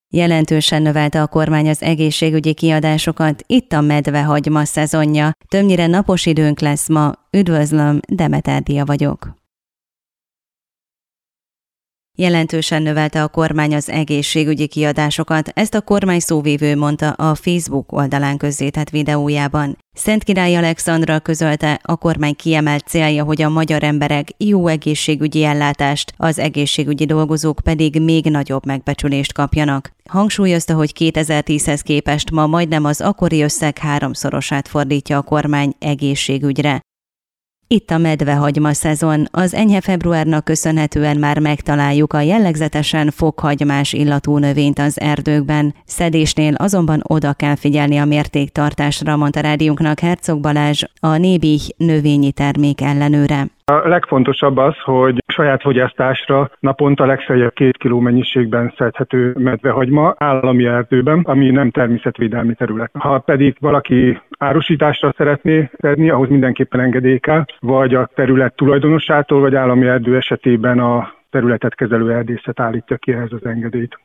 Jelentősen növelte a kormány az egészségügyi kiadásokat, itt a medvehagyma szezonja. Többnyire napos időnk lesz ma. Üdvözlöm, Demeter Dia vagyok. Jelentősen növelte a kormány az egészségügyi kiadásokat, ezt a kormány szóvivő mondta a Facebook oldalán közzétett videójában. Szentkirály Alexandra közölte, a kormány kiemelt célja, hogy a magyar emberek jó egészségügyi ellátást, az egészségügyi dolgozók pedig még nagyobb megbecsülést kapjanak. Hangsúlyozta, hogy 2010-hez képest ma majdnem az akkori összeg 3-szorosát fordítja a kormány egészségügyre. Itt a medvehagyma szezon, az enyhe februárnak köszönhetően már megtaláljuk a jellegzetesen fokhagymás illatú növényt az erdőkben. Szedésnél azonban oda kell figyelni a mértéktartásra, mondta rádiónknak Herzog Balázs, a Nébih növényi termék ellenőre. A legfontosabb az, hogy saját fogyasztásra naponta legfeljebb 2 kiló mennyiségben szedhető medvehagyma állami erdőben, ami nem természetvédelmi terület. Ha pedig valaki árusításra szeretné szedni, ahhoz mindenképpen engedély kell, vagy a terület tulajdonosától, vagy állami erdő esetében a területet kezelő erdészet állítja ki ehhez az engedélyt.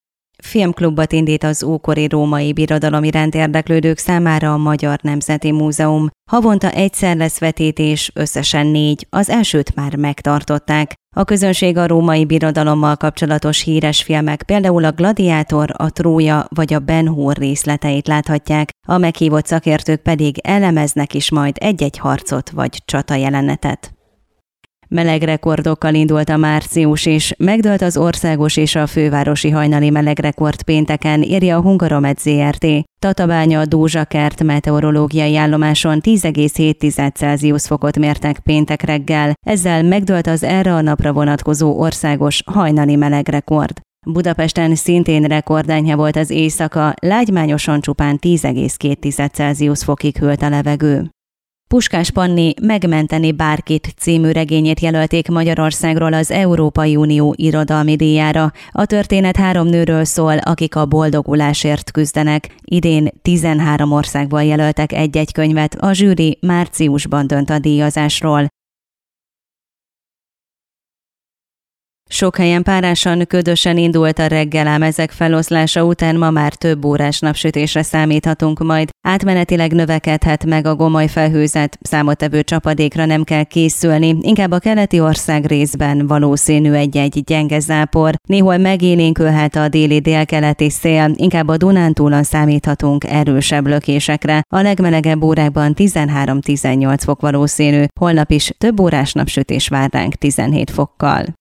Filmklubot indít az ókori római birodalom iránt érdeklődők számára a Magyar Nemzeti Múzeum. Havonta egyszer lesz vetítés, összesen 4, az elsőt már megtartották. A közönség a római birodalommal kapcsolatos híres filmek, például a Gladiátor, a Trója vagy a Ben Hur részleteit láthatják, a meghívott szakértők pedig elemeznek is majd egy-egy harcot vagy csatajelenetet. Meleg rekordokkal indult a március is, megdőlt az országos és a fővárosi hajnali melegrekord pénteken, írja a Hungaromet Zrt. Tatabánya Dózsakert meteorológiai állomáson 10,7 Celsius fokot mértek péntek reggel, ezzel megdőlt az erre a napra vonatkozó országos hajnali melegrekord. Budapesten szintén rekordenyhe volt az éjszaka, lágymányosan csupán 10,2 Celsius fokig hűlt a levegő. Puskás Panni Megmenteni bárkit című regényét jelölték Magyarországról az Európai Unió irodalmi díjára. A történet 3 nőről szól, akik a boldogulásért küzdenek. Idén 13 országból jelöltek egy-egy könyvet, a zsűri márciusban dönt a díjazásról. Sok helyen párásan, ködösen indult a reggel, ám ezek feloszlása után ma már több órás napsütésre számíthatunk majd. Átmenetileg növekedhet meg a gomoly felhőzet, számottevő csapadékra nem kell készülni, inkább a keleti ország részben valószínű egy-egy gyenge zápor. Néhol megélénkülhet a déli délkeleti szél, inkább a Dunántúlon számíthatunk erősebb lökésekre. A legmelegebb órákban 13-18 fok valószínű, holnap is több órás napsütés vár ránk 17 fokkal.